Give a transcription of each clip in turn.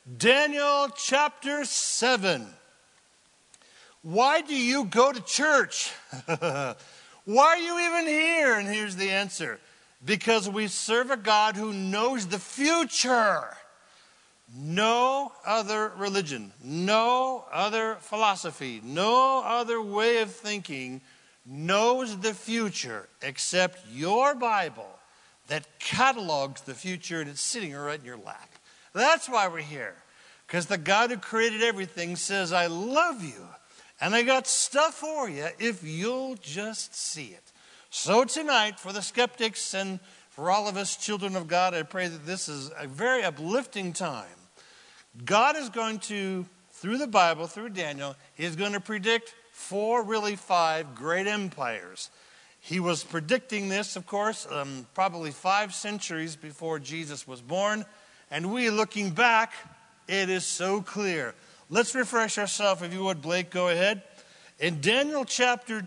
Daniel chapter 7. Why do you go to church? Why are you even here? And here's the answer. Because we serve a God who knows the future. No other religion, no other philosophy, no other way of thinking knows the future except your Bible that catalogs the future, and it's sitting right in your lap. That's why we're here. Because the God who created everything says, I love you, and I got stuff for you if you'll just see it. So tonight, for the skeptics and for all of us children of God, I pray that this is a very uplifting time. God is going to, through the Bible, through Daniel, He's going to predict 4, really 5 great empires. He was predicting this, of course, probably 5 centuries before Jesus was born. And we, looking back, it is so clear. Let's refresh ourselves, if you would, Blake, go ahead. In Daniel chapter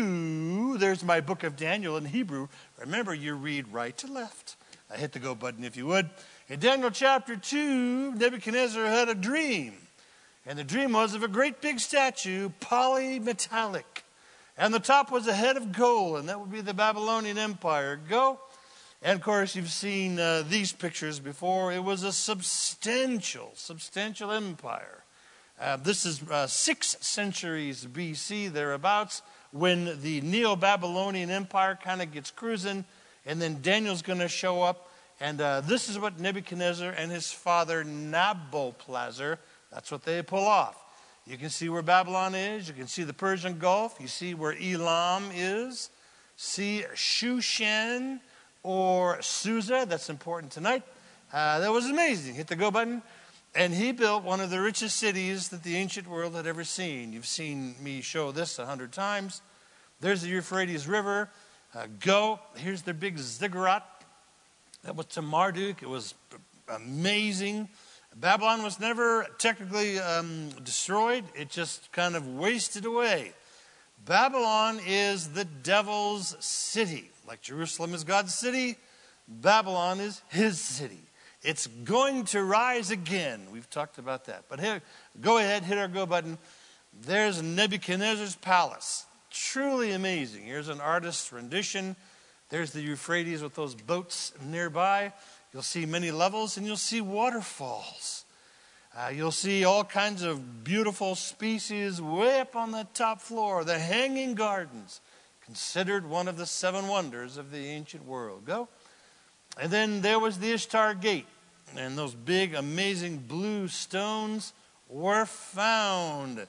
2, there's my book of Daniel in Hebrew. Remember, you read right to left. I hit the go button, if you would. In Daniel chapter 2, Nebuchadnezzar had a dream. And the dream was of a great big statue, polymetallic. And the top was a head of gold, and that would be the Babylonian Empire. Go. And, of course, you've seen these pictures before. It was a substantial empire. This is 6 centuries BC, thereabouts, when the Neo-Babylonian Empire kind of gets cruising, and then Daniel's going to show up. And this is what Nebuchadnezzar and his father Nabopolassar, that's what they pull off. You can see where Babylon is. You can see the Persian Gulf. You see where Elam is. See Shushan or Susa. That's important tonight. That was amazing. Hit the go button. And he built one of the richest cities that the ancient world had ever seen. You've seen me show this 100 times. There's the Euphrates River. Go. Here's their big ziggurat. That was to Marduk. It was amazing. Babylon was never technically destroyed. It just kind of wasted away. Babylon is the devil's city. Like Jerusalem is God's city, Babylon is his city. It's going to rise again. We've talked about that. But here, go ahead, hit our go button. There's Nebuchadnezzar's palace. Truly amazing. Here's an artist's rendition. There's the Euphrates with those boats nearby. You'll see many levels, and you'll see waterfalls. You'll see all kinds of beautiful species way up on the top floor. The Hanging Gardens, considered one of the 7 wonders of the ancient world. Go. And then there was the Ishtar Gate. And those big, amazing blue stones were found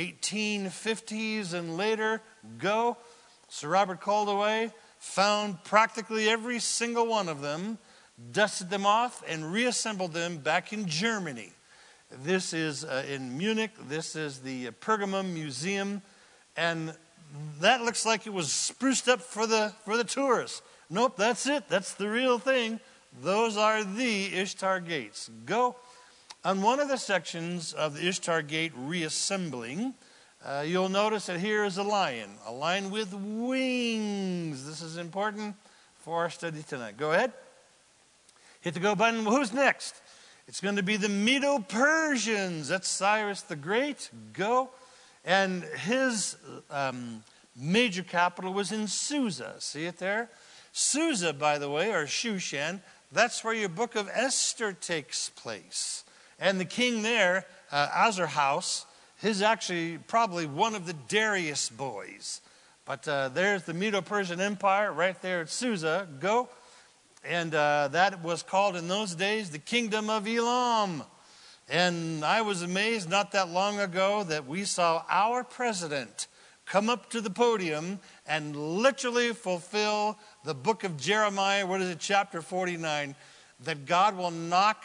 1850s and later. Go. Sir Robert Caldaway found practically every single one of them, dusted them off, and reassembled them back in Germany. This is in Munich. This is the Pergamum Museum. And that looks like it was spruced up for the tourists. Nope, that's it. That's the real thing. Those are the Ishtar Gates. Go. On one of the sections of the Ishtar Gate reassembling, you'll notice that here is a lion with wings. This is important for our study tonight. Go ahead. Hit the go button. Well, who's next? It's going to be the Medo-Persians. That's Cyrus the Great. Go. And his major capital was in Susa. See it there? Susa, by the way, or Shushan, that's where your book of Esther takes place. And the king there, Ahasuerus, he's actually probably one of the Darius boys. But there's the Medo-Persian Empire right there at Susa. Go. And that was called in those days the Kingdom of Elam. And I was amazed not that long ago that we saw our president come up to the podium and literally fulfill the book of Jeremiah, chapter 49, that God will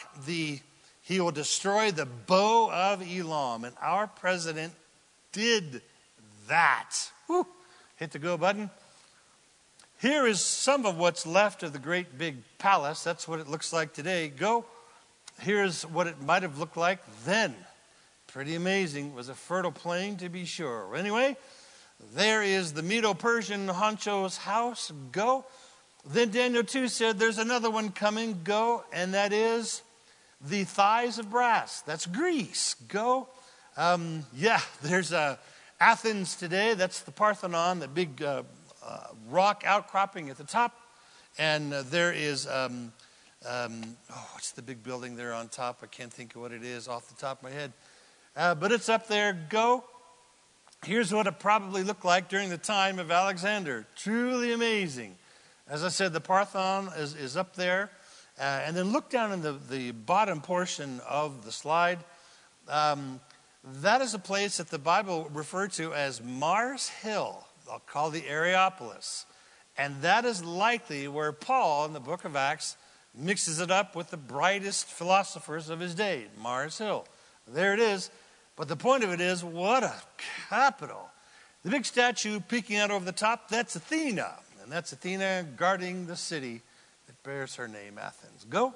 he will destroy the bow of Elam. And our president did that. Woo. Hit the go button. Here is some of what's left of the great big palace. That's what it looks like today. Go. Here's what it might have looked like then. Pretty amazing. It was a fertile plain, to be sure. Anyway, there is the Medo-Persian honcho's house. Go. Then Daniel 2 said there's another one coming. Go. And that is the thighs of brass. That's Greece. Go. There's Athens today. That's the Parthenon, the big rock outcropping at the top. And there is, what's the big building there on top? I can't think of what it is off the top of my head. But it's up there. Go. Here's what it probably looked like during the time of Alexander. Truly amazing. As I said, the Parthenon is up there. And then look down in the bottom portion of the slide. That is a place that the Bible referred to as Mars Hill. I'll call the Areopolis. And that is likely where Paul, in the book of Acts, mixes it up with the brightest philosophers of his day, Mars Hill. There it is. But the point of it is, what a capital. The big statue peeking out over the top, that's Athena. And that's Athena guarding the city that bears her name, Athens. Go.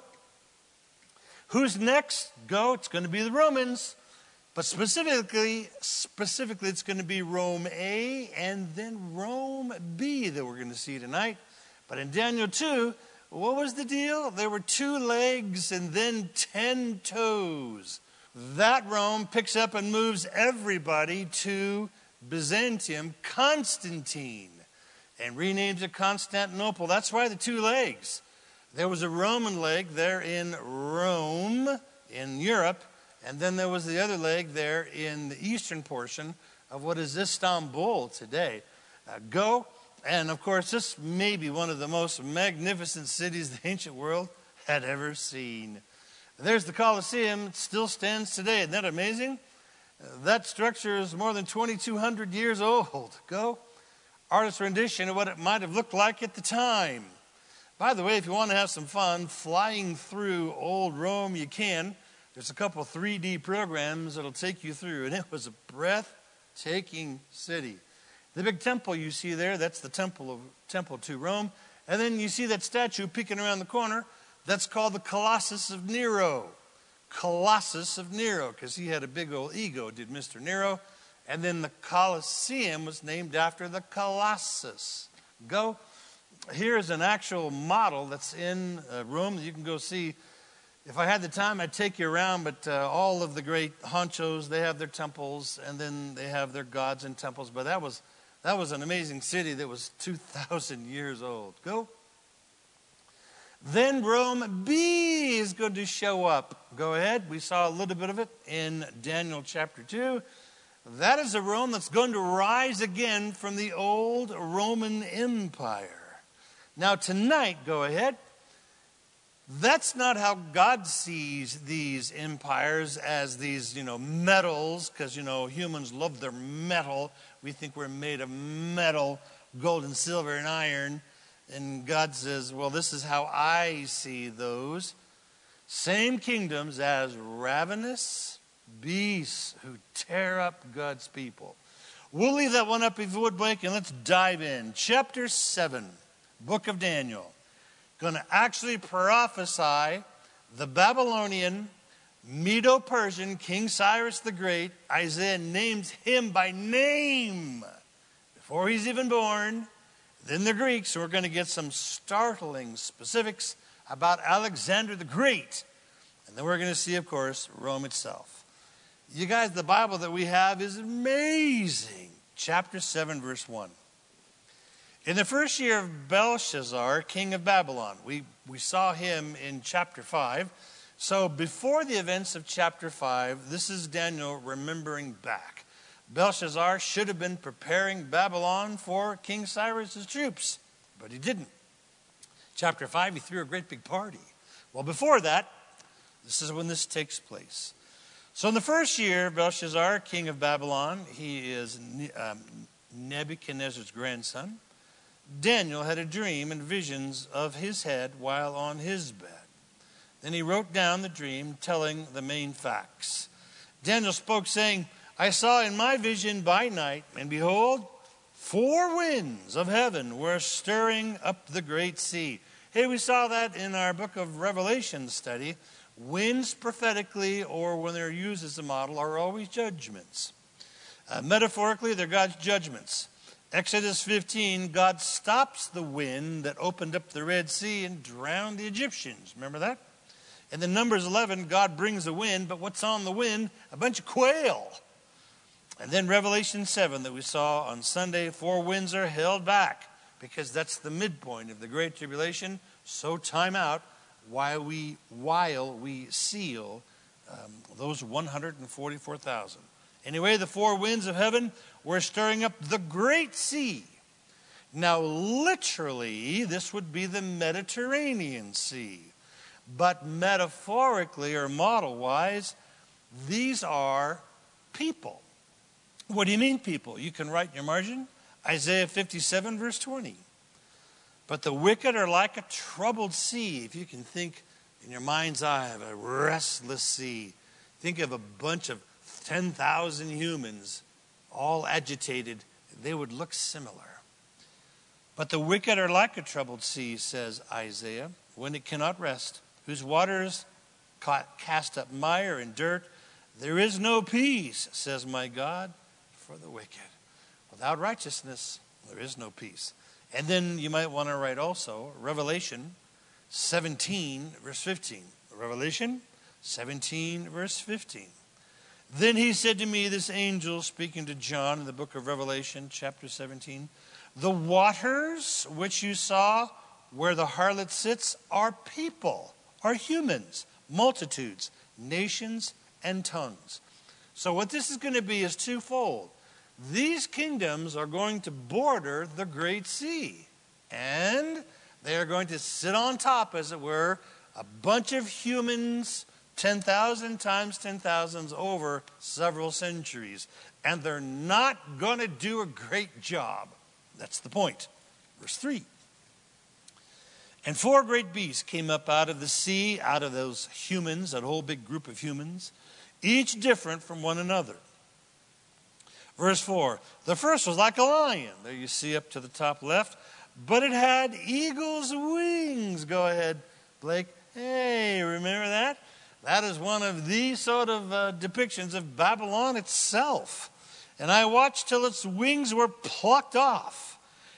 Who's next? Go. It's going to be the Romans. But specifically, it's going to be Rome A and then Rome B that we're going to see tonight. But in Daniel 2, what was the deal? There were 2 legs and then 10 toes. That Rome picks up and moves everybody to Byzantium, Constantine, and renames it Constantinople. That's why the 2 legs. There was a Roman leg there in Rome, in Europe, and then there was the other leg there in the eastern portion of what is Istanbul today. Go, and of course, this may be one of the most magnificent cities the ancient world had ever seen. There's the Colosseum. It still stands today. Isn't that amazing? That structure is more than 2,200 years old. Go. Artist's rendition of what it might have looked like at the time. By the way, if you want to have some fun flying through old Rome, you can. There's a couple 3D programs that'll take you through, and it was a breathtaking city. The big temple you see there, that's the temple to Rome. And then you see that statue peeking around the corner. That's called the Colossus of Nero. Colossus of Nero, because he had a big old ego, did Mr. Nero. And then the Colosseum was named after the Colossus. Go. Here's an actual model that's in Rome that you can go see. If I had the time, I'd take you around, but all of the great honchos, they have their temples, and then they have their gods and temples. But that was an amazing city that was 2,000 years old. Go. Then Rome B is going to show up. Go ahead. We saw a little bit of it in Daniel chapter 2. That is a Rome that's going to rise again from the old Roman Empire. Now tonight, go ahead. That's not how God sees these empires, as these, metals, because, humans love their metal. We think we're made of metal, gold and silver and iron. And God says, well, this is how I see those. Same kingdoms as ravenous beasts who tear up God's people. We'll leave that one up if you would, Blake, and let's dive in. Chapter 7, book of Daniel. Going to actually prophesy the Babylonian, Medo-Persian, King Cyrus the Great. Isaiah names him by name before he's even born. Then the Greeks, we're going to get some startling specifics about Alexander the Great. And then we're going to see, of course, Rome itself. You guys, the Bible that we have is amazing. Chapter 7, verse 1. In the first year of Belshazzar, king of Babylon, we saw him in chapter 5. So before the events of chapter 5, this is Daniel remembering back. Belshazzar should have been preparing Babylon for King Cyrus's troops, but he didn't. Chapter 5, he threw a great big party. Well, before that, this is when this takes place. So in the first year of Belshazzar, king of Babylon, he is Nebuchadnezzar's grandson. Daniel had a dream and visions of his head while on his bed. Then he wrote down the dream, telling the main facts. Daniel spoke, saying, I saw in my vision by night, and behold, 4 winds of heaven were stirring up the great sea. Hey, we saw that in our book of Revelation study. Winds prophetically, or when they're used as a model, are always judgments. Metaphorically, they're God's judgments. Exodus 15, God stops the wind that opened up the Red Sea and drowned the Egyptians. Remember that? And then Numbers 11, God brings the wind, but what's on the wind? A bunch of quail. And then Revelation 7 that we saw on Sunday, 4 winds are held back because that's the midpoint of the Great Tribulation. So time out while we seal those 144,000. Anyway, the 4 winds of heaven were stirring up the great sea. Now, literally, this would be the Mediterranean Sea. But metaphorically or model-wise, these are people. What do you mean, people? You can write in your margin, Isaiah 57, verse 20. But the wicked are like a troubled sea. If you can think in your mind's eye of a restless sea, think of a bunch of 10,000 humans all agitated, they would look similar. But the wicked are like a troubled sea, says Isaiah, when it cannot rest, whose waters cast up mire and dirt. There is no peace, says my God, for the wicked. Without righteousness, there is no peace. And then you might want to write also Revelation 17, verse 15. Revelation 17, verse 15. Then he said to me, this angel speaking to John in the book of Revelation, chapter 17, the waters which you saw where the harlot sits are people, are humans, multitudes, nations, and tongues. So what this is going to be is twofold. These kingdoms are going to border the Great Sea. And they are going to sit on top, as it were, a bunch of humans, 10,000 times 10,000s over several centuries. And they're not going to do a great job. That's the point. Verse 3. And 4 great beasts came up out of the sea, out of those humans, that whole big group of humans, each different from one another. Verse 4, the first was like a lion. There you see up to the top left. But it had eagle's wings. Go ahead, Blake. Hey, remember that? That is one of the sort of depictions of Babylon itself. And I watched till its wings were plucked off.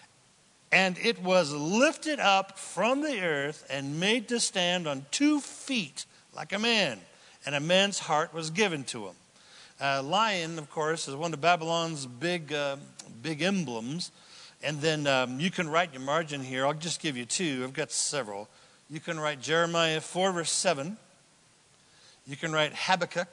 And it was lifted up from the earth and made to stand on 2 feet like a man. And a man's heart was given to him. Lion, of course, is one of Babylon's big emblems. And then you can write your margin here. I'll just give you 2. I've got several. You can write Jeremiah 4, verse 7. You can write Habakkuk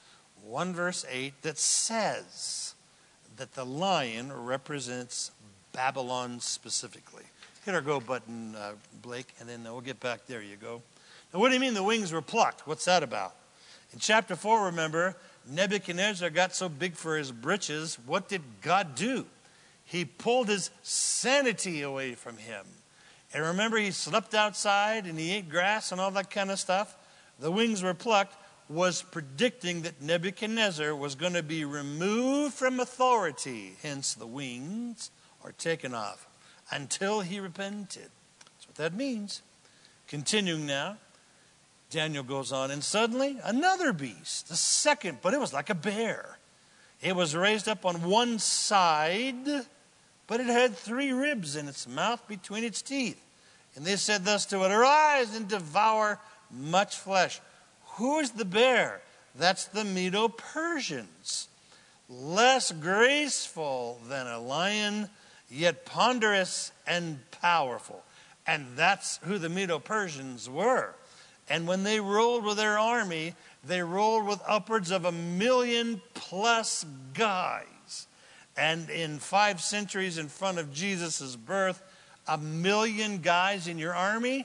1, verse 8, that says that the lion represents Babylon specifically. Hit our go button, Blake, and then we'll get back. There you go. Now, what do you mean the wings were plucked? What's that about? In chapter 4, remember, Nebuchadnezzar got so big for his britches. What did God do? He pulled his sanity away from him. And remember, he slept outside and he ate grass and all that kind of stuff. The wings were plucked, was predicting that Nebuchadnezzar was going to be removed from authority. Hence, the wings are taken off until he repented. That's what that means. Continuing now. Daniel goes on, and suddenly another beast, the second, but it was like a bear. It was raised up on one side, but it had 3 ribs in its mouth between its teeth. And they said thus to it, arise and devour much flesh. Who is the bear? That's the Medo-Persians. Less graceful than a lion, yet ponderous and powerful. And that's who the Medo-Persians were. And when they rolled with their army, they rolled with upwards of 1 million plus guys. And in 5 centuries in front of Jesus' birth, 1 million guys in your army?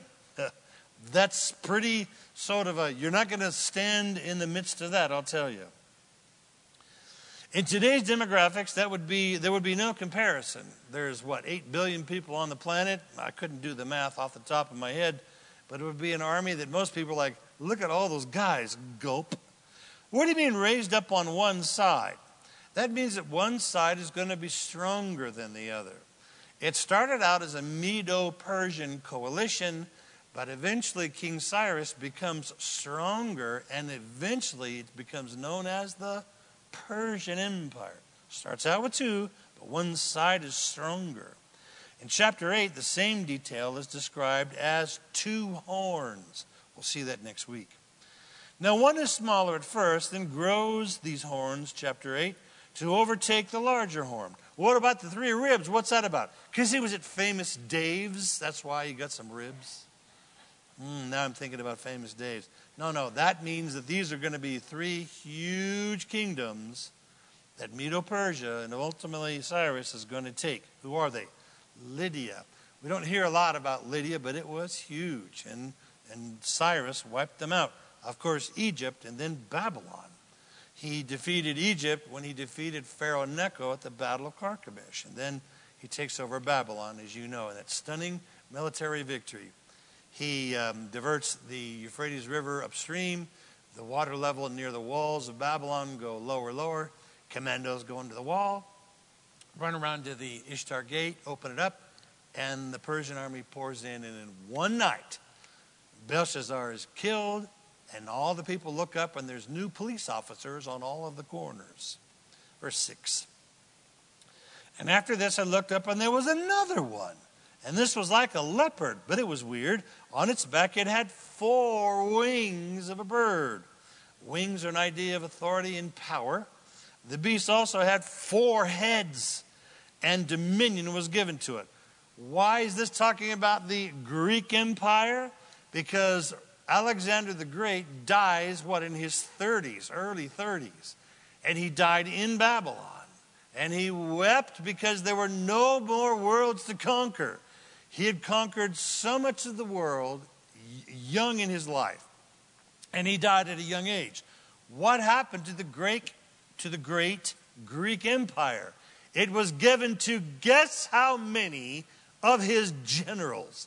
That's pretty sort of you're not going to stand in the midst of that, I'll tell you. In today's demographics, there would be no comparison. There's 8 billion people on the planet? I couldn't do the math off the top of my head. But it would be an army that most people are like, look at all those guys, gulp. What do you mean raised up on one side? That means that one side is going to be stronger than the other. It started out as a Medo-Persian coalition, but eventually King Cyrus becomes stronger, and eventually it becomes known as the Persian Empire. Starts out with 2, but one side is stronger. In chapter 8, the same detail is described as 2 horns. We'll see that next week. Now one is smaller at first, then grows these horns, chapter 8, to overtake the larger horn. What about the 3 ribs? What's that about? Because he was at Famous Dave's. That's why he got some ribs. Now I'm thinking about Famous Dave's. No, that means that these are going to be 3 huge kingdoms that Medo-Persia and ultimately Cyrus is going to take. Who are they? Lydia. We don't hear a lot about Lydia, but it was huge. And Cyrus wiped them out. Of course, Egypt and then Babylon. He defeated Egypt when he defeated Pharaoh Necho at the Battle of Carchemish. And then he takes over Babylon, as you know, in that stunning military victory. He diverts the Euphrates River upstream. The water level near the walls of Babylon go lower. Commandos go into the wall, run around to the Ishtar Gate, open it up, and the Persian army pours in. And in one night, Belshazzar is killed, and all the people look up, and there's new police officers on all of the corners. Verse 6. And after this I looked up, and there was another one. And this was like a leopard, but it was weird. On its back it had 4 wings of a bird. Wings are an idea of authority and power. The beast also had 4 heads, and dominion was given to it. Why is this talking about the Greek Empire? Because Alexander the Great dies, in his 30s, early 30s. And he died in Babylon. And he wept because there were no more worlds to conquer. He had conquered so much of the world young in his life. And he died at a young age. What happened to the great Greek Empire? It was given to, guess how many of his generals?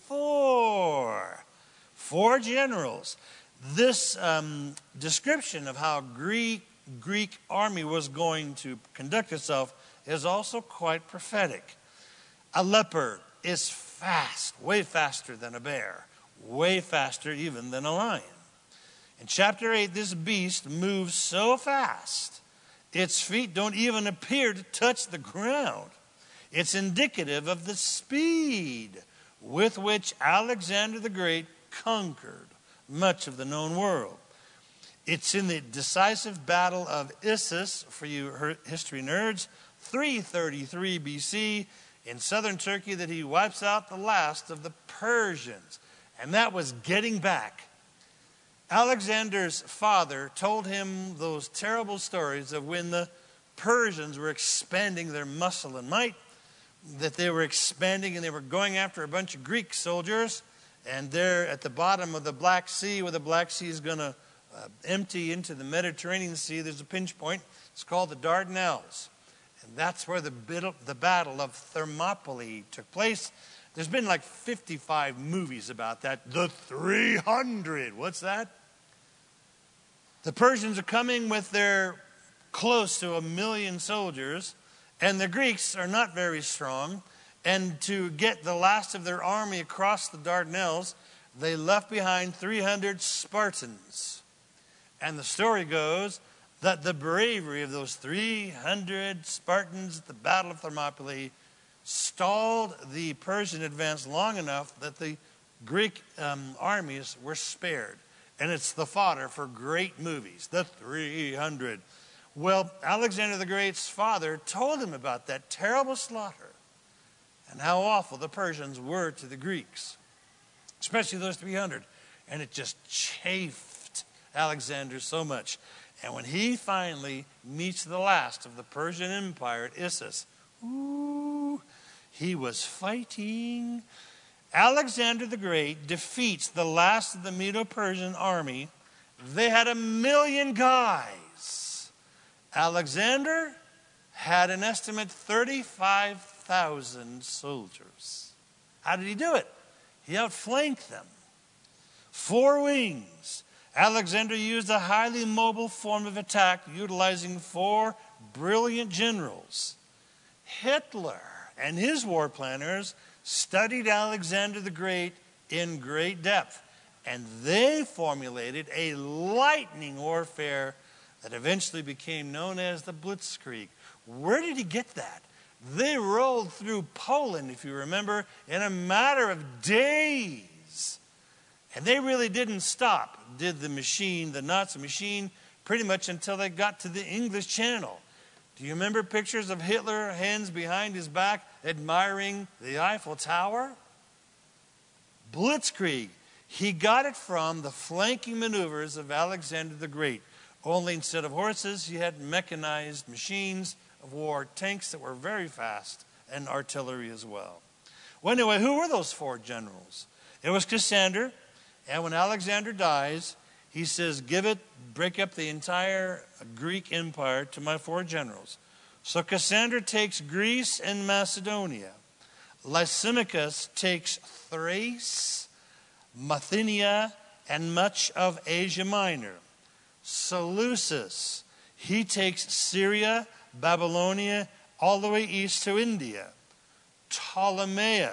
4. 4 generals. This description of how Greek army was going to conduct itself is also quite prophetic. A leopard is fast, way faster than a bear, way faster even than a lion. In chapter 8, this beast moves so fast, its feet don't even appear to touch the ground. It's indicative of the speed with which Alexander the Great conquered much of the known world. It's in the decisive battle of Issus, for you history nerds, 333 BC, in southern Turkey, that he wipes out the last of the Persians. And that was getting back. Alexander's father told him those terrible stories of when the Persians were expanding their muscle and might, that they were expanding and they were going after a bunch of Greek soldiers. And they're at the bottom of the Black Sea, where the Black Sea is going to empty into the Mediterranean Sea. There's a pinch point. It's called the Dardanelles. And that's where the Battle of Thermopylae took place. There's been like 55 movies about that. The 300. What's that? The Persians are coming with their close to 1 million soldiers, and the Greeks are not very strong. And to get the last of their army across the Dardanelles, they left behind 300 Spartans. And the story goes that the bravery of those 300 Spartans at the Battle of Thermopylae stalled the Persian advance long enough that the Greek armies were spared. And it's the fodder for great movies, the 300. Well, Alexander the Great's father told him about that terrible slaughter and how awful the Persians were to the Greeks, especially those 300. And it just chafed Alexander so much. And when he finally meets the last of the Persian Empire at Issus, he was fighting. Alexander the Great defeats the last of the Medo-Persian army. They had 1 million guys. Alexander had an estimate 35,000 soldiers. How did he do it? He outflanked them. 4 wings. Alexander used a highly mobile form of attack, utilizing 4 brilliant generals. Hitler and his war planners studied Alexander the Great in great depth, and they formulated a lightning warfare that eventually became known as the Blitzkrieg. Where did he get that? They rolled through Poland, if you remember, in a matter of days. And they really didn't stop, did the Nazi machine, pretty much until they got to the English Channel. Do you remember pictures of Hitler, hands behind his back, admiring the Eiffel Tower? Blitzkrieg. He got it from the flanking maneuvers of Alexander the Great. Only instead of horses, he had mechanized machines of war, tanks that were very fast, and artillery as well. Well, anyway, who were those 4 generals? It was Cassander, and when Alexander dies, he says, break up the entire Greek empire to my 4 generals. So Cassander takes Greece and Macedonia. Lysimachus takes Thrace, Bithynia, and much of Asia Minor. Seleucus, he takes Syria, Babylonia, all the way east to India. Ptolemy,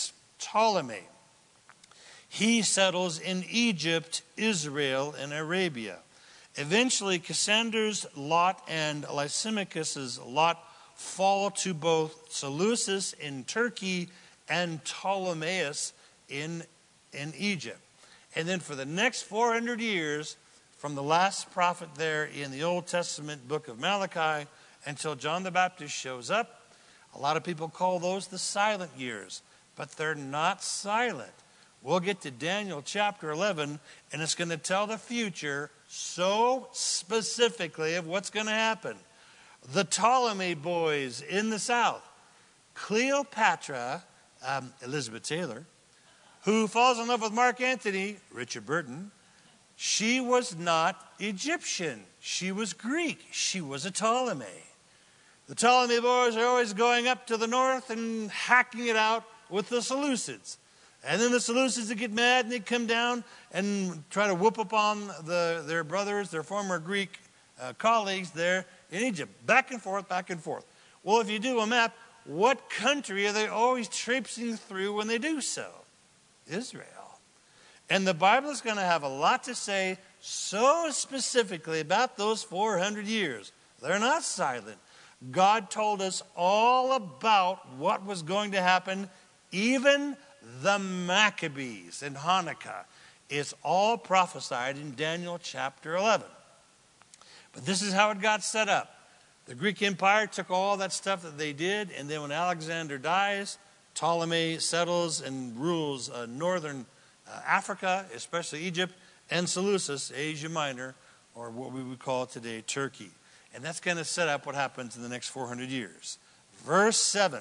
he settles in Egypt, Israel, and Arabia. Eventually, Cassander's lot and Lysimachus's lot fall to both Seleucus in Turkey and Ptolemaeus in Egypt. And then for the next 400 years, from the last prophet there in the Old Testament book of Malachi until John the Baptist shows up, a lot of people call those the silent years, but they're not silent. We'll get to Daniel chapter 11, and it's going to tell the future so specifically of what's going to happen. The Ptolemy boys in the south, Cleopatra, Elizabeth Taylor, who falls in love with Mark Antony, Richard Burton, she was not Egyptian. She was Greek. She was a Ptolemy. The Ptolemy boys are always going up to the north and hacking it out with the Seleucids. And then the Seleucids would get mad and they'd come down and try to whoop upon their brothers, their former Greek colleagues there in Egypt. Back and forth, back and forth. Well, if you do a map, what country are they always traipsing through when they do so? Israel. And the Bible is going to have a lot to say so specifically about those 400 years. They're not silent. God told us all about what was going to happen, even the Maccabees and Hanukkah. It's all prophesied in Daniel chapter 11. But this is how it got set up. The Greek Empire took all that stuff that they did, and then when Alexander dies, Ptolemy settles and rules northern Africa, especially Egypt, and Seleucus, Asia Minor, or what we would call today Turkey. And that's going to set up what happens in the next 400 years. Verse 7.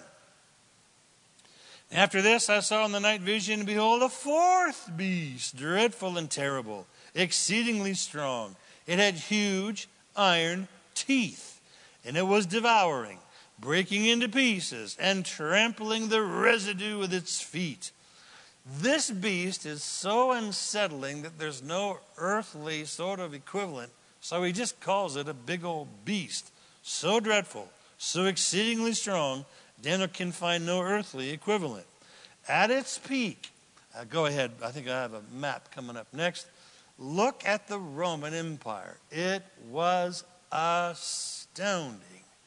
After this I saw in the night vision, and behold, a 4th beast, dreadful and terrible, exceedingly strong. It had huge iron teeth, and it was devouring, breaking into pieces, and trampling the residue with its feet. This beast is so unsettling that there's no earthly sort of equivalent, so he just calls it a big old beast. So dreadful, so exceedingly strong, Daniel can find no earthly equivalent. At its peak, go ahead, I think I have a map coming up next. Look at the Roman Empire. It was astounding.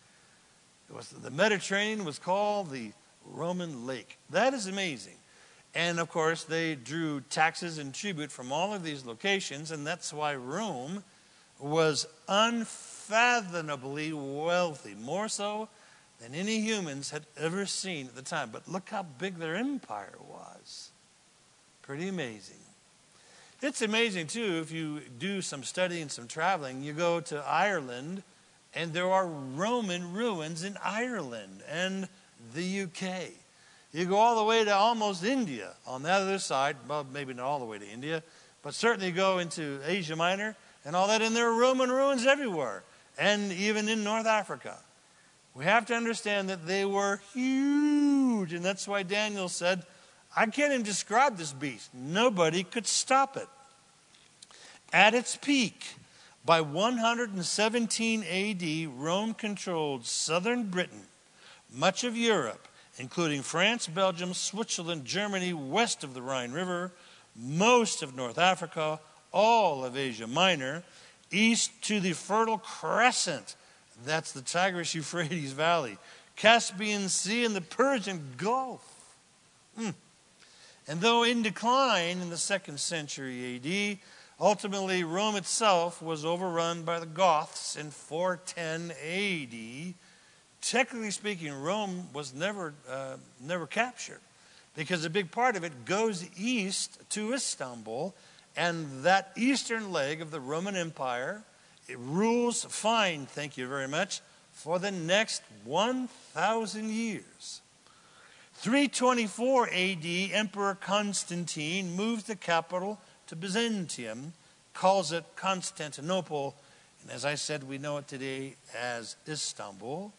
The Mediterranean was called the Roman Lake. That is amazing. And of course, they drew taxes and tribute from all of these locations, and that's why Rome was unfathomably wealthy, more so than any humans had ever seen at the time. But look how big their empire was. Pretty amazing. It's amazing, too, if you do some studying, some traveling, you go to Ireland, and there are Roman ruins in Ireland and the UK. You go all the way to almost India on the other side. Well, maybe not all the way to India, but certainly go into Asia Minor and all that. And there are Roman ruins everywhere, and even in North Africa. We have to understand that they were huge, and that's why Daniel said, I can't even describe this beast. Nobody could stop it. At its peak, by 117 AD, Rome controlled southern Britain, much of Europe, including France, Belgium, Switzerland, Germany, west of the Rhine River, most of North Africa, all of Asia Minor, east to the Fertile Crescent, that's the Tigris-Euphrates Valley, Caspian Sea, and the Persian Gulf. And though in decline in the 2nd century AD, ultimately Rome itself was overrun by the Goths in 410 AD. Technically speaking, Rome was never captured, because a big part of it goes east to Istanbul, and that eastern leg of the Roman Empire, it rules fine, thank you very much, for the next 1,000 years. 324 AD, Emperor Constantine moves the capital to Byzantium, calls it Constantinople, and as I said, we know it today as Istanbul.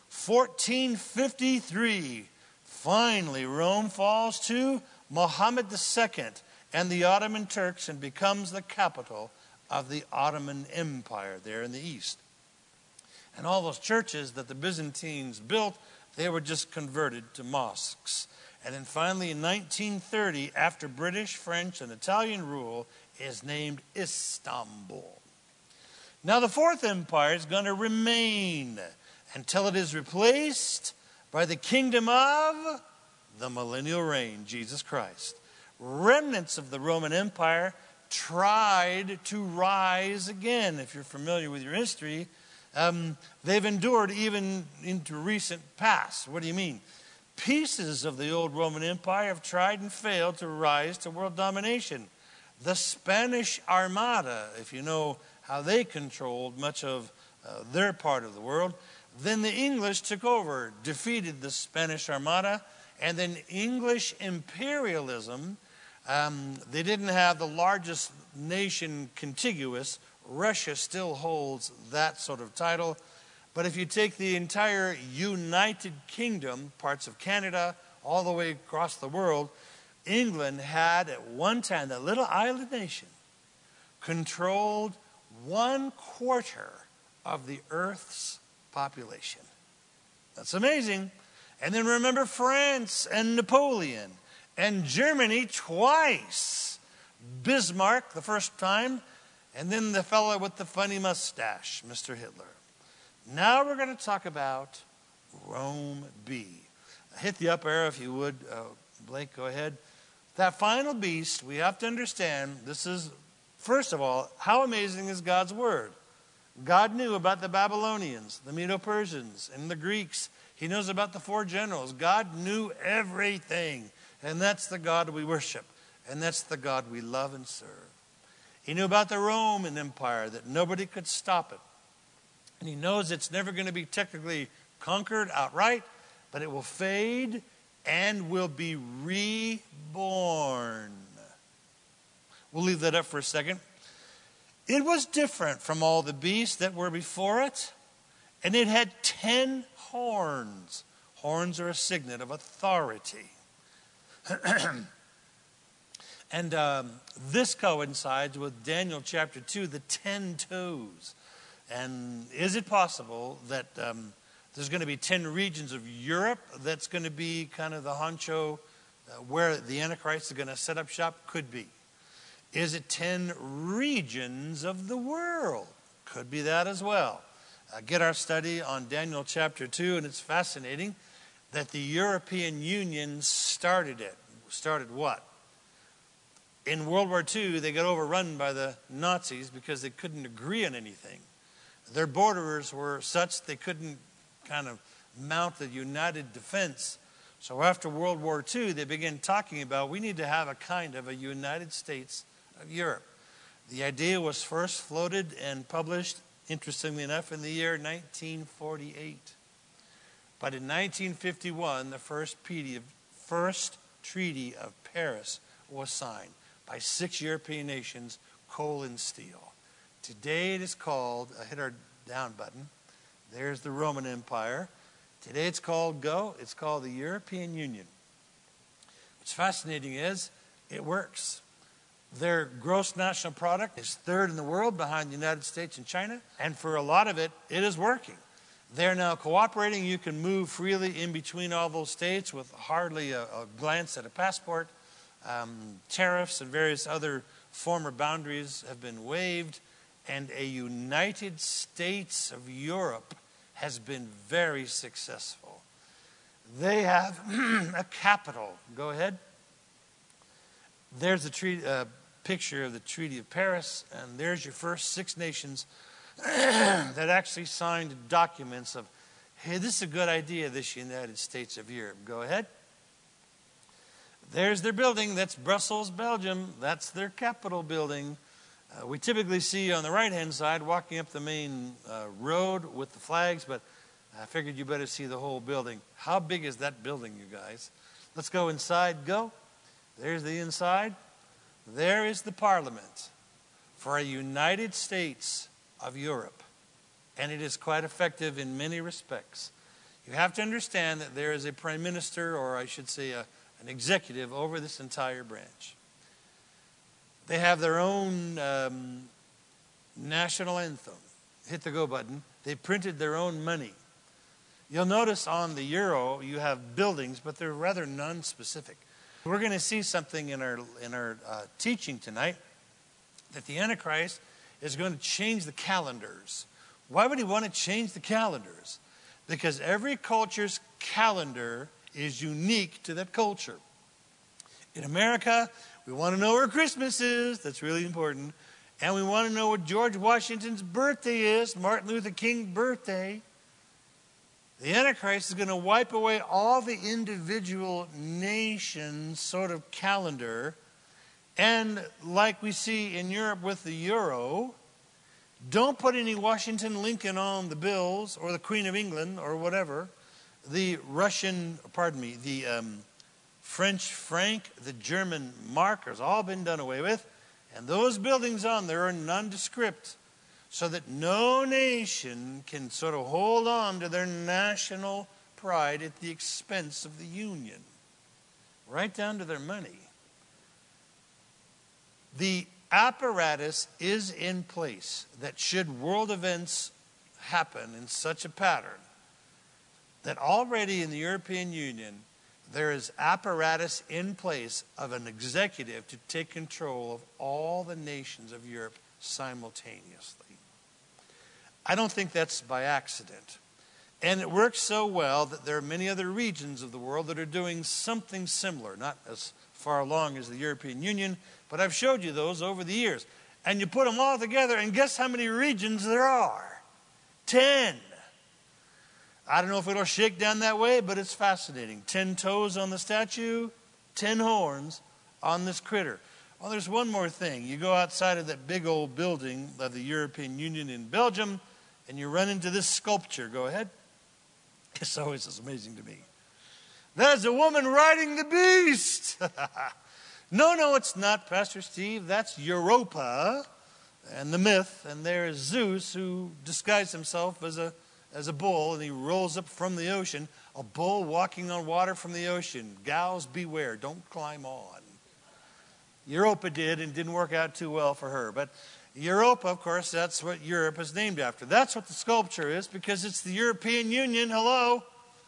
1453, finally, Rome falls to Muhammad II and the Ottoman Turks and becomes the capital of the Ottoman Empire there in the east. And all those churches that the Byzantines built, they were just converted to mosques. And then finally in 1930, after British, French, and Italian rule, is named Istanbul. Now the Fourth Empire is going to remain until it is replaced by the kingdom of the millennial reign, Jesus Christ. Remnants of the Roman Empire tried to rise again. If you're familiar with your history, they've endured even into recent past. What do you mean? Pieces of the old Roman Empire have tried and failed to rise to world domination. The Spanish Armada, if you know how they controlled much of their part of the world, then the English took over, defeated the Spanish Armada, and then English imperialism. They didn't have the largest nation contiguous. Russia still holds that sort of title. But if you take the entire United Kingdom, parts of Canada, all the way across the world, England had at one time, that little island nation, controlled 1/4 of the earth's population. That's amazing. And then remember France and Napoleon and Germany twice. Bismarck the first time, and then the fellow with the funny mustache, Mr. Hitler. Now we're going to talk about Rome B. Hit the up arrow if you would. Blake, go ahead. That final beast, we have to understand, this is, first of all, how amazing is God's word? God knew about the Babylonians, the Medo-Persians, and the Greeks. He knows about the 4 generals. God knew everything. And that's the God we worship. And that's the God we love and serve. He knew about the Roman Empire, that nobody could stop it. And he knows it's never going to be technically conquered outright, but it will fade and will be reborn. We'll leave that up for a second. It was different from all the beasts that were before it, and it had 10 horns. Horns are a signet of authority. And this coincides with Daniel chapter 2, the 10 toes. And is it possible that there's going to be 10 regions of Europe that's going to be kind of the honcho where the Antichrist is going to set up shop? Could be. Is it 10 regions of the world? Could be that as well. Get our study on Daniel chapter 2, and it's fascinating that the European Union started it. Started what? In World War II, they got overrun by the Nazis because they couldn't agree on anything. Their borders were such they couldn't kind of mount the united defense. So after World War II, they began talking about we need to have a kind of a United States of Europe. The idea was first floated and published, interestingly enough, in the year 1948. But in 1951, the first Treaty of Paris was signed by 6 European nations, coal and steel. Today it is called, hit our down button, there's the Roman Empire. Today it's called the European Union. What's fascinating is it works. Their gross national product is 3rd in the world behind the United States and China. And for a lot of it, it is working. They're now cooperating. You can move freely in between all those states with hardly a glance at a passport. Tariffs and various other former boundaries have been waived. And a United States of Europe has been very successful. They have a capital. Go ahead. There's a picture of the Treaty of Paris, and there's your first 6 nations that actually signed documents of, hey, this is a good idea, this United States of Europe. Go ahead. There's their building. That's Brussels, Belgium. That's their Capitol building. We typically see on the right-hand side walking up the main road with the flags, but I figured you better see the whole building. How big is that building, you guys? Let's go inside. Go. There's the inside. There is the Parliament for a United States of Europe. And it is quite effective in many respects. You have to understand that there is a prime minister, or I should say an executive, over this entire branch. They have their own national anthem. Hit the go button. They printed their own money. You'll notice on the euro you have buildings, but they're rather non-specific. We're going to see something in our teaching tonight, that the Antichrist is going to change the calendars. Why would he want to change the calendars? Because every culture's calendar is unique to that culture. In America, we want to know where Christmas is. That's really important. And we want to know what George Washington's birthday is, Martin Luther King's birthday. The Antichrist is going to wipe away all the individual nations' sort of calendar. And like we see in Europe with the euro, don't put any Washington Lincoln on the bills or the Queen of England or whatever. The French franc, the German mark has all been done away with. And those buildings on there are nondescript, so that no nation can sort of hold on to their national pride at the expense of the Union, right down to their money. The apparatus is in place that should world events happen in such a pattern, that already in the European Union, there is apparatus in place of an executive to take control of all the nations of Europe simultaneously. I don't think that's by accident. And it works so well that there are many other regions of the world that are doing something similar, not as far along as the European Union, but I've showed you those over the years. And you put them all together, and guess how many regions there are? 10. I don't know if it'll shake down that way, but it's fascinating. 10 toes on the statue, 10 horns on this critter. Well, there's one more thing. You go outside of that big old building of the European Union in Belgium, and you run into this sculpture. Go ahead. It's always amazing to me. There's a woman riding the beast. No, it's not, Pastor Steve. That's Europa and the myth. And there is Zeus, who disguised himself as a bull, and he rolls up from the ocean. A bull walking on water from the ocean. Gals, beware. Don't climb on. Europa did, and didn't work out too well for her. But Europa, of course, that's what Europe is named after. That's what the sculpture is, because it's the European Union. Hello.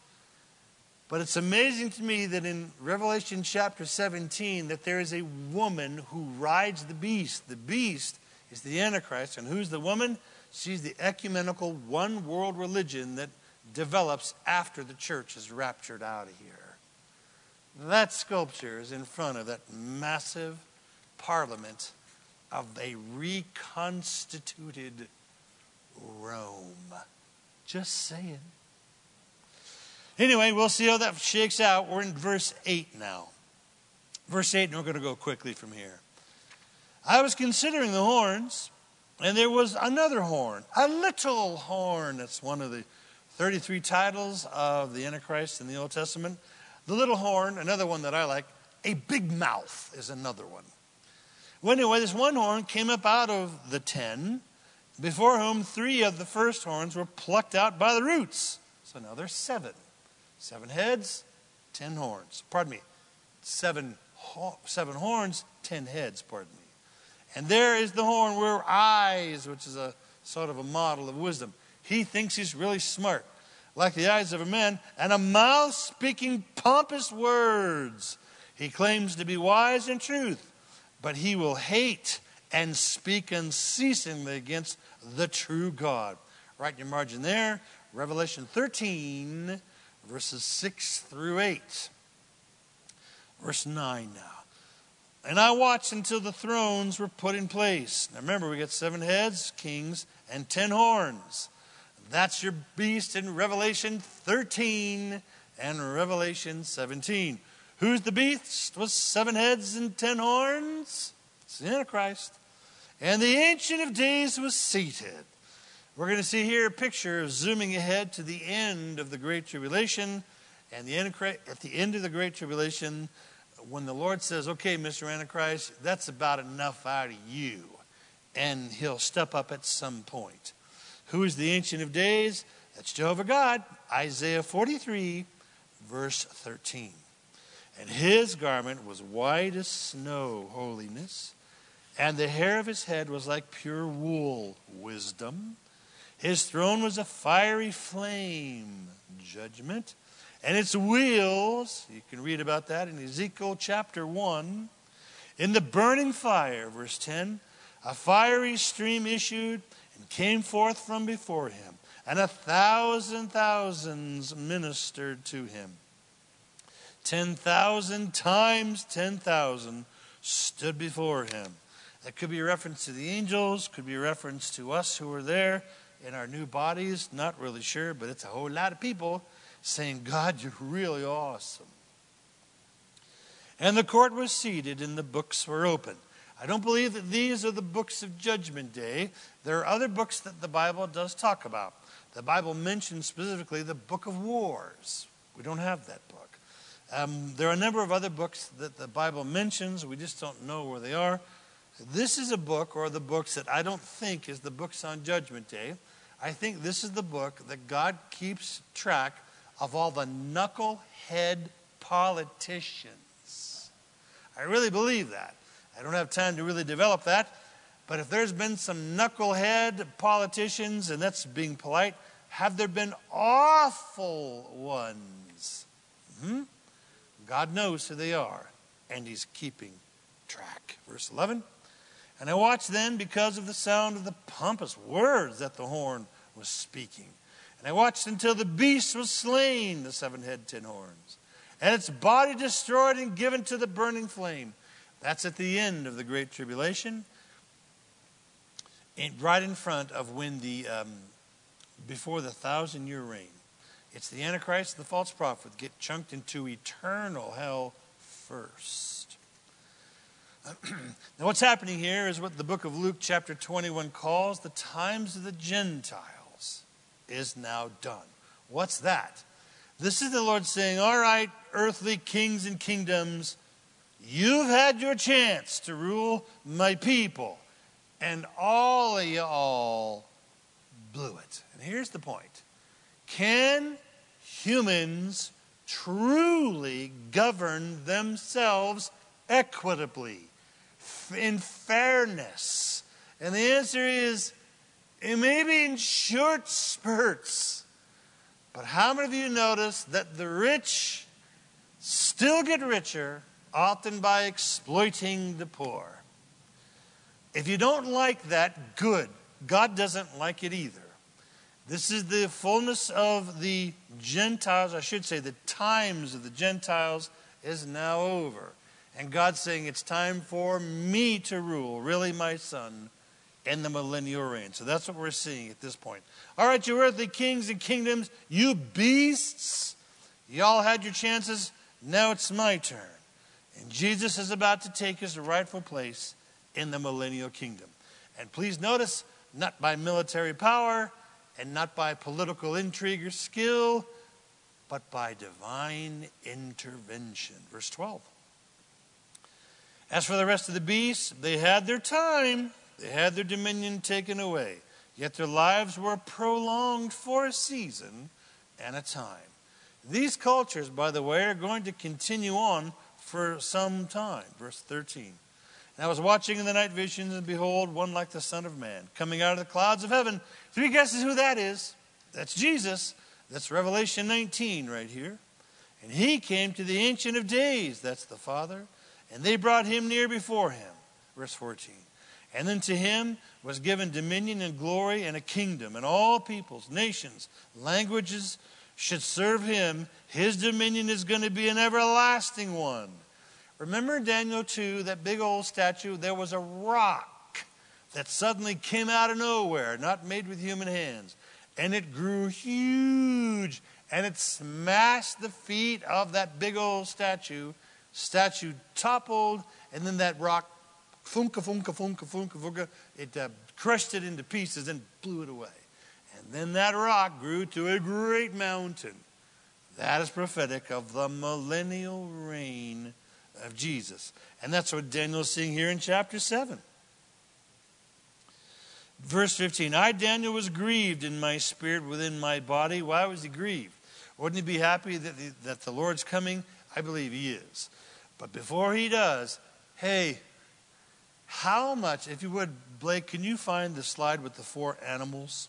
But it's amazing to me that in Revelation chapter 17 that there is a woman who rides the beast. The beast is the Antichrist. And who's the woman? She's the ecumenical one world religion that develops after the church is raptured out of here. That sculpture is in front of that massive parliament of a reconstituted Rome. Just saying. Anyway, we'll see how that shakes out. We're in verse 8 now. Verse 8, and we're going to go quickly from here. I was considering the horns, and there was another horn, a little horn. That's one of the 33 titles of the Antichrist in the Old Testament. The little horn, another one that I like, a big mouth is another one. Well, anyway, this one horn came up out of the 10, before whom 3 of the first horns were plucked out by the roots. So now there's 7. 7 heads, 10 horns. Pardon me. 7 horns, 10 heads, pardon me. And there is the horn where eyes, which is a sort of a model of wisdom. He thinks he's really smart, like the eyes of a man, and a mouth speaking pompous words. He claims to be wise in truth, but he will hate and speak unceasingly against the true God. Write in your margin there, Revelation 13, verses 6 through 8. Verse 9 now. And I watched until the thrones were put in place. Now remember, we got 7 heads, kings, and 10 horns. That's your beast in Revelation 13 and Revelation 17. Who's the beast with 7 heads and 10 horns? It's the Antichrist. And the Ancient of Days was seated. We're going to see here a picture of zooming ahead to the end of the Great Tribulation. And the Antichrist, at the end of the Great Tribulation, when the Lord says, okay, Mr. Antichrist, that's about enough out of you. And he'll step up at some point. Who is the Ancient of Days? That's Jehovah God. Isaiah 43, verse 13. And his garment was white as snow, holiness. And the hair of his head was like pure wool, wisdom. His throne was a fiery flame, judgment. And its wheels, you can read about that in Ezekiel chapter 1. In the burning fire, verse 10, a fiery stream issued and came forth from before him, and 1,000 thousands ministered to him. 10,000 times 10,000 stood before him. That could be a reference to the angels, could be a reference to us who were there in our new bodies. Not really sure, but it's a whole lot of people saying, God, you're really awesome. And the court was seated and the books were open. I don't believe that these are the books of Judgment Day. There are other books that the Bible does talk about. The Bible mentions specifically the Book of Wars. We don't have that book. There are a number of other books that the Bible mentions. We just don't know where they are. This is a book, or the books that I don't think is the books on Judgment Day. I think this is the book that God keeps track of all the knucklehead politicians. I really believe that. I don't have time to really develop that. But if there's been some knucklehead politicians, and that's being polite, have there been awful ones? God knows who they are, and he's keeping track. Verse 11. And I watched then because of the sound of the pompous words that the horn was speaking. And I watched until the beast was slain, the 7-head, 10 horns, and its body destroyed and given to the burning flame. That's at the end of the Great Tribulation, right in front of when before the 1,000-year reign. It's the Antichrist and the false prophet get chunked into eternal hell first. Now what's happening here is what the book of Luke chapter 21 calls the times of the Gentiles is now done. What's that? This is the Lord saying, all right, earthly kings and kingdoms, you've had your chance to rule my people, and all of y'all blew it. And here's the point. Can humans truly govern themselves equitably, in fairness? And the answer is, it may be in short spurts. But how many of you notice that the rich still get richer, often by exploiting the poor? If you don't like that, good. God doesn't like it either. This is the fullness of the Gentiles, I should say the times of the Gentiles is now over. And God's saying it's time for me to rule, really my son, in the millennial reign. So that's what we're seeing at this point. All right, you earthly kings and kingdoms, you beasts, y'all had your chances. Now it's my turn. And Jesus is about to take his rightful place in the millennial kingdom. And please notice, not by military power and not by political intrigue or skill, but by divine intervention. Verse 12. As for the rest of the beasts, they had their time. They had their dominion taken away. Yet their lives were prolonged for a season and a time. These cultures, by the way, are going to continue on for some time. Verse 13. And I was watching in the night visions, and behold, one like the Son of Man, coming out of the clouds of heaven. 3 guesses who that is. That's Jesus. That's Revelation 19 right here. And he came to the Ancient of Days. That's the Father. And they brought him near before him. Verse 14. And then to him was given dominion and glory and a kingdom, and all peoples, nations, languages should serve him. His dominion is going to be an everlasting one. Remember Daniel 2, that big old statue? There was a rock that suddenly came out of nowhere, not made with human hands. And it grew huge. And it smashed the feet of that big old statue. Statue toppled. And then that rock, funka, funka, funka, funka, funka, it crushed it into pieces and blew it away. And then that rock grew to a great mountain. That is prophetic of the millennial reign of Jesus. And that's what Daniel's seeing here in chapter 7. Verse 15, I, Daniel, was grieved in my spirit within my body. Why was he grieved? Wouldn't he be happy that the Lord's coming? I believe he is. But before he does, hey, how much, if you would, Blake, can you find the slide with the 4 animals?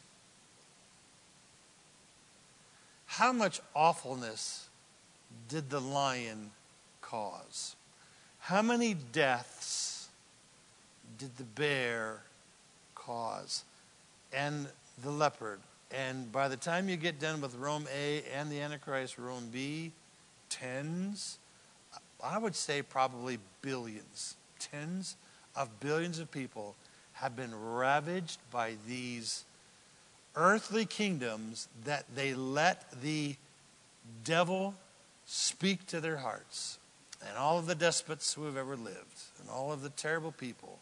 How much awfulness did the lion cause? How many deaths did the bear cause? And the leopard? And by the time you get done with Rome A and the Antichrist, Rome B, tens, I would say probably billions, tens of billions of people have been ravaged by these earthly kingdoms that they let the devil speak to their hearts. And all of the despots who have ever lived, and all of the terrible people.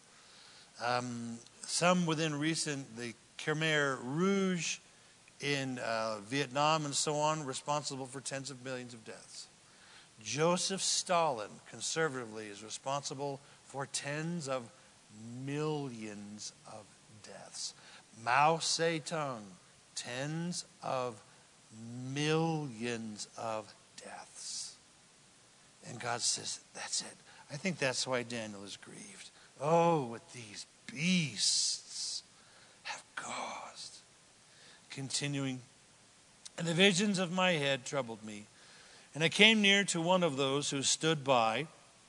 Some within recent, the Khmer Rouge in Vietnam and so on, responsible for tens of millions of deaths. Joseph Stalin, conservatively, is responsible for tens of millions of deaths. Mao Zedong, tens of millions of deaths. And God says, that's it. I think that's why Daniel is grieved. Oh, what these beasts have caused. Continuing, and the visions of my head troubled me. And I came near to one of those who stood by.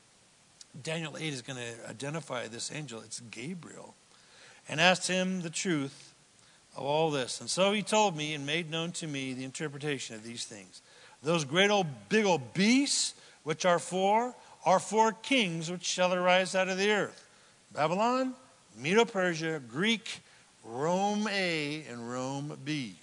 Daniel 8 is going to identify this angel. It's Gabriel. And asked him the truth of all this. And so he told me and made known to me the interpretation of these things. Those great old big old beasts, which are 4 kings which shall arise out of the earth. Babylon, Medo-Persia, Greek, Rome A, and Rome B.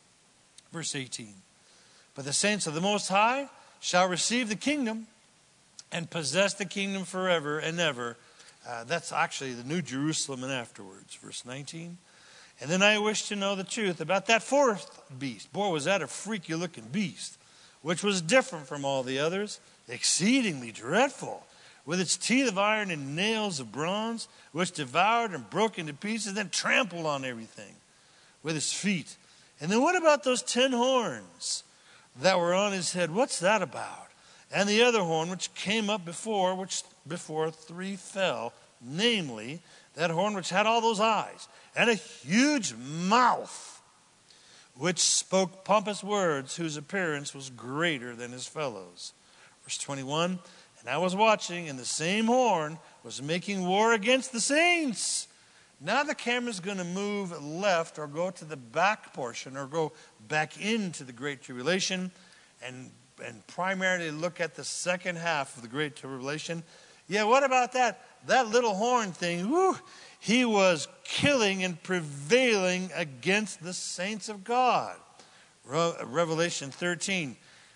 Verse 18. But the saints of the Most High shall receive the kingdom and possess the kingdom forever and ever. That's actually the New Jerusalem and afterwards. Verse 19. And then I wish to know the truth about that 4th beast. Boy, was that a freaky looking beast, which was different from all the others, exceedingly dreadful, with its teeth of iron and nails of bronze, which devoured and broke into pieces, then trampled on everything with its feet. And then what about those 10 horns that were on his head? What's that about? And the other horn which came up before, which before 3 fell, namely that horn which had all those eyes, and a huge mouth, which spoke pompous words, whose appearance was greater than his fellows. Verse 21, and I was watching, and the same horn was making war against the saints. Now the camera's going to move left or go to the back portion or go back into the Great Tribulation and primarily look at the second half of the Great Tribulation. Yeah, what about that? That little horn thing, whew, he was killing and prevailing against the saints of God. Revelation 13.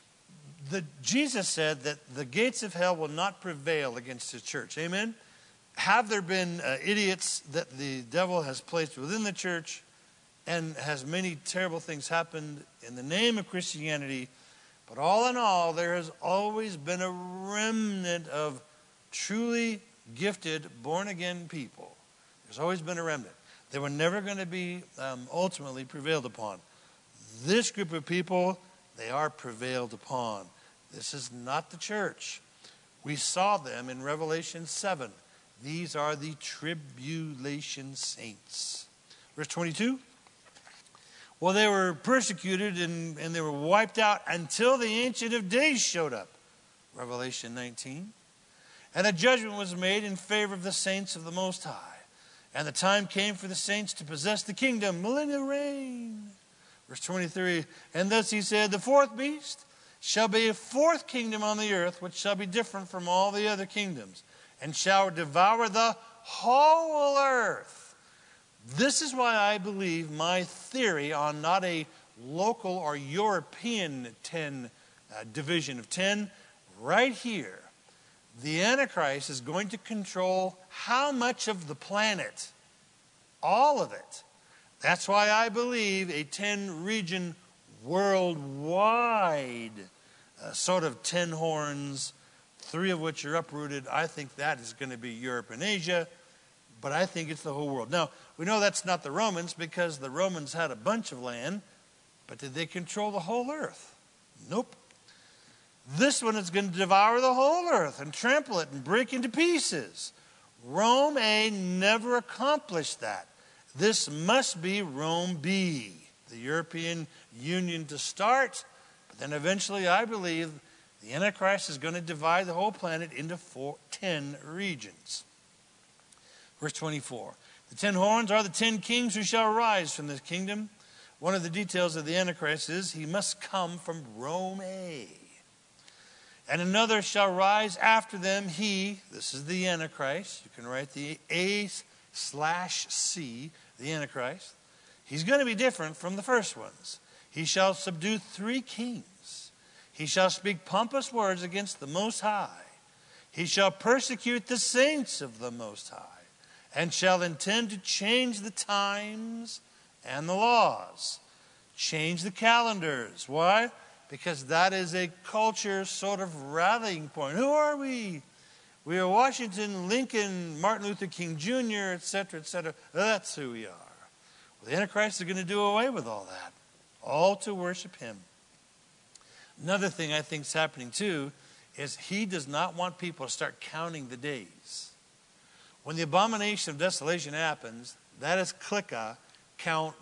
Jesus said that the gates of hell will not prevail against his church. Amen? Have there been idiots that the devil has placed within the church, and has many terrible things happened in the name of Christianity? But all in all, there has always been a remnant of truly gifted, born-again people. There's always been a remnant. They were never going to be ultimately prevailed upon. This group of people, they are prevailed upon. This is not the church. We saw them in Revelation 7. These are the tribulation saints. Verse 22. Well, they were persecuted and they were wiped out until the Ancient of Days showed up. Revelation 19. And a judgment was made in favor of the saints of the Most High. And the time came for the saints to possess the kingdom, millennial reign. Verse 23. And thus he said, the 4th beast shall be a fourth kingdom on the earth, which shall be different from all the other kingdoms, and shall devour the whole earth. This is why I believe my theory on not a local or European division of 10, right here, the Antichrist is going to control how much of the planet? All of it. That's why I believe a 10-region worldwide sort of 10 horns, 3 of which are uprooted. I think that is going to be Europe and Asia, but I think it's the whole world. Now, we know that's not the Romans because the Romans had a bunch of land, but did they control the whole earth? Nope. This one is going to devour the whole earth and trample it and break into pieces. Rome A never accomplished that. This must be Rome B, the European Union to start. But then eventually I believe the Antichrist is going to divide the whole planet into 10 regions. Verse 24. The 10 horns are the 10 kings who shall arise from this kingdom. One of the details of the Antichrist is he must come from Rome A. And another shall rise after them, he, this is the Antichrist. You can write the A/C, the Antichrist. He's going to be different from the first ones. He shall subdue 3 kings. He shall speak pompous words against the Most High. He shall persecute the saints of the Most High, and shall intend to change the times and the laws. Change the calendars. Why? Because that is a culture sort of rallying point. Who are we? We are Washington, Lincoln, Martin Luther King Jr., etc., etc. That's who we are. Well, the Antichrist is going to do away with all that, all to worship him. Another thing I think is happening too is he does not want people to start counting the days. When the abomination of desolation happens, that is clica, count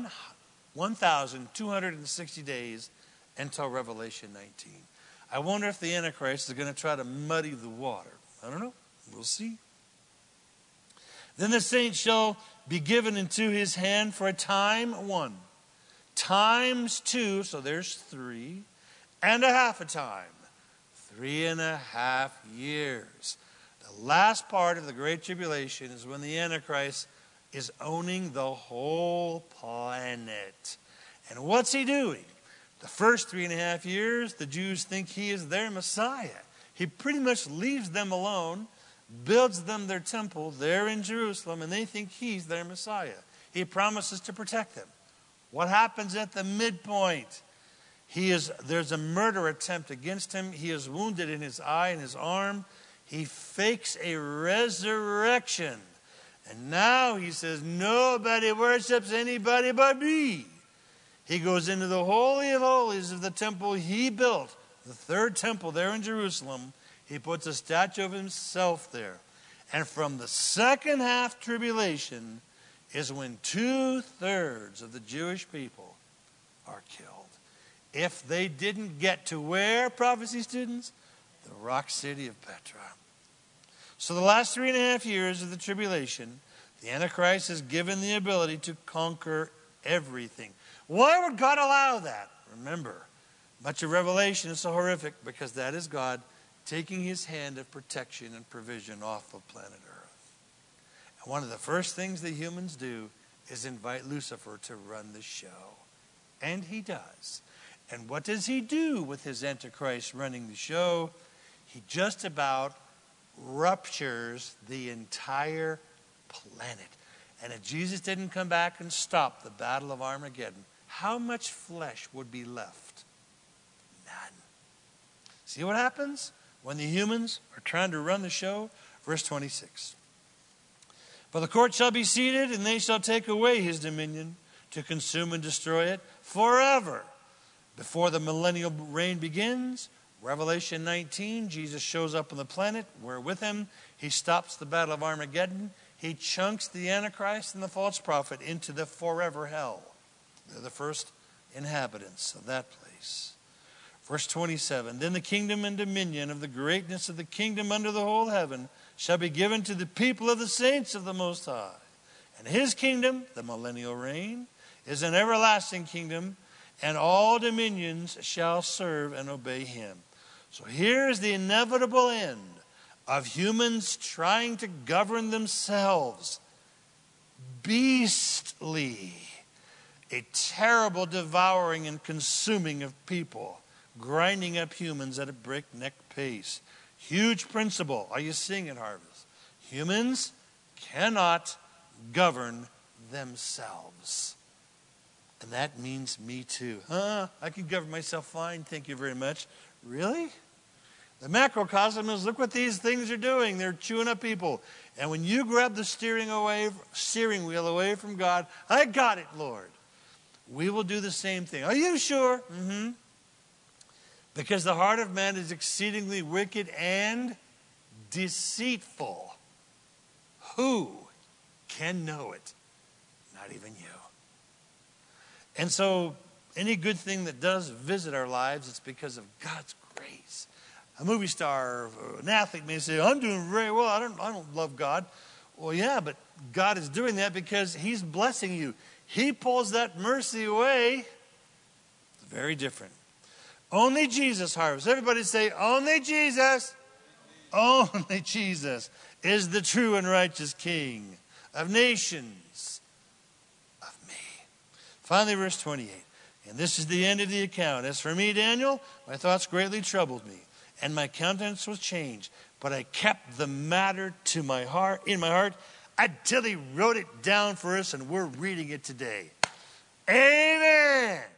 1,260 days until Revelation 19. I wonder if the Antichrist is going to try to muddy the water. I don't know. We'll see. Then the saints shall be given into his hand for a time 1, times 2, so there's 3, and a half a time, 3.5 years. The last part of the Great Tribulation is when the Antichrist is owning the whole planet. And what's he doing? The first 3.5 years, the Jews think he is their Messiah. He pretty much leaves them alone, builds them their temple there in Jerusalem, and they think he's their Messiah. He promises to protect them. What happens at the midpoint? There's a murder attempt against him. He is wounded in his eye and his arm. He fakes a resurrection. And now he says, nobody worships anybody but me. He goes into the Holy of Holies of the temple he built, the third temple there in Jerusalem. He puts a statue of himself there. And from the second half tribulation is when 2/3 of the Jewish people are killed. If they didn't get to where, prophecy students? The rock city of Petra. So the last 3.5 years of the tribulation, the Antichrist is given the ability to conquer everything. Why would God allow that? Remember, much of Revelation is so horrific because that is God taking his hand of protection and provision off of planet Earth. And one of the first things that humans do is invite Lucifer to run the show. And he does. And what does he do with his Antichrist running the show? He just about ruptures the entire planet. And if Jesus didn't come back and stop the battle of Armageddon, how much flesh would be left? None. See what happens when the humans are trying to run the show? Verse 26. For the court shall be seated, and they shall take away his dominion to consume and destroy it forever. Before the millennial reign begins, Revelation 19, Jesus shows up on the planet. We're with him. He stops the battle of Armageddon. He chunks the Antichrist and the false prophet into the forever hell. They're the first inhabitants of that place. Verse 27, then the kingdom and dominion of the greatness of the kingdom under the whole heaven shall be given to the people of the saints of the Most High. And his kingdom, the millennial reign, is an everlasting kingdom, and all dominions shall serve and obey him. So here's the inevitable end of humans trying to govern themselves. Beastly. A terrible devouring and consuming of people, grinding up humans at a breakneck pace. Huge principle. Are you seeing it, Harvest? Humans cannot govern themselves. And that means me too. I can govern myself fine, thank you very much. Really? The macrocosm is, look what these things are doing. They're chewing up people. And when you grab the steering wheel away from God, I got it, Lord. We will do the same thing. Are you sure? Mm-hmm. Because the heart of man is exceedingly wicked and deceitful. Who can know it? Not even you. And so, any good thing that does visit our lives, it's because of God's grace. A movie star, or an athlete may say, I'm doing very well. I don't love God. Well, yeah, but God is doing that because he's blessing you. He pulls that mercy away. It's very different. Only Jesus, Harvest. Everybody say, only Jesus. Only Jesus is the true and righteous King of nations, of me. Finally, verse 28. And this is the end of the account. As for me, Daniel, my thoughts greatly troubled me, and my countenance was changed. But I kept the matter in my heart until he wrote it down for us, and we're reading it today. Amen.